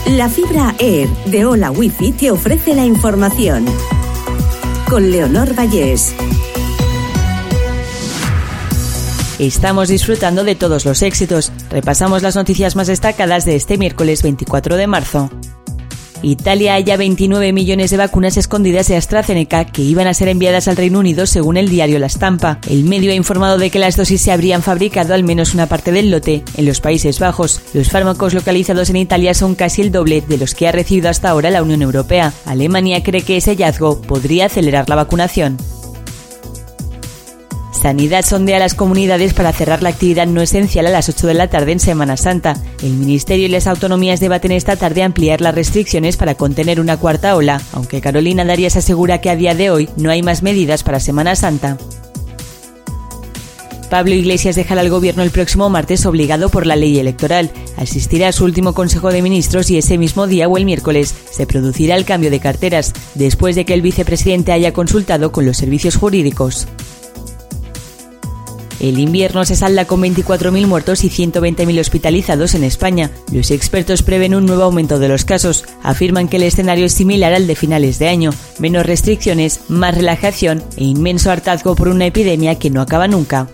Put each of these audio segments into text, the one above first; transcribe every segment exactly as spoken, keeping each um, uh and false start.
La fibra Air de Hola Wifi te ofrece la información. Con Leonor Vallés. Estamos disfrutando de todos los éxitos. Repasamos las noticias más destacadas de este miércoles veinticuatro de marzo. Italia halla veintinueve millones de vacunas escondidas de AstraZeneca que iban a ser enviadas al Reino Unido, según el diario La Stampa. El medio ha informado de que las dosis se habrían fabricado, al menos una parte del lote, en los Países Bajos. Los fármacos localizados en Italia son casi el doble de los que ha recibido hasta ahora la Unión Europea. Alemania cree que ese hallazgo podría acelerar la vacunación. Sanidad sondea a las comunidades para cerrar la actividad no esencial a las ocho de la tarde en Semana Santa. El Ministerio y las autonomías debaten esta tarde ampliar las restricciones para contener una cuarta ola, aunque Carolina Darias asegura que a día de hoy no hay más medidas para Semana Santa. Pablo Iglesias dejará el gobierno el próximo martes obligado por la ley electoral. Asistirá a su último Consejo de Ministros y ese mismo día o el miércoles se producirá el cambio de carteras, después de que el vicepresidente haya consultado con los servicios jurídicos. El invierno se salda con veinticuatro mil muertos y ciento veinte mil hospitalizados en España. Los expertos prevén un nuevo aumento de los casos. Afirman que el escenario es similar al de finales de año. Menos restricciones, más relajación e inmenso hartazgo por una epidemia que no acaba nunca.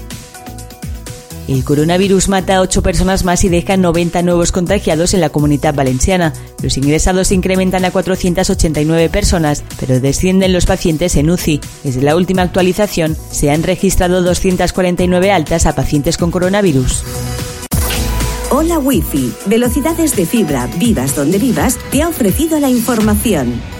El coronavirus mata a ocho personas más y deja noventa nuevos contagiados en la Comunitat Valenciana. Los ingresados se incrementan a cuatrocientas ochenta y nueve personas, pero descienden los pacientes en U C I. Desde la última actualización, se han registrado doscientas cuarenta y nueve altas a pacientes con coronavirus. Hola Wifi, velocidades de fibra, vivas donde vivas, te ha ofrecido la información.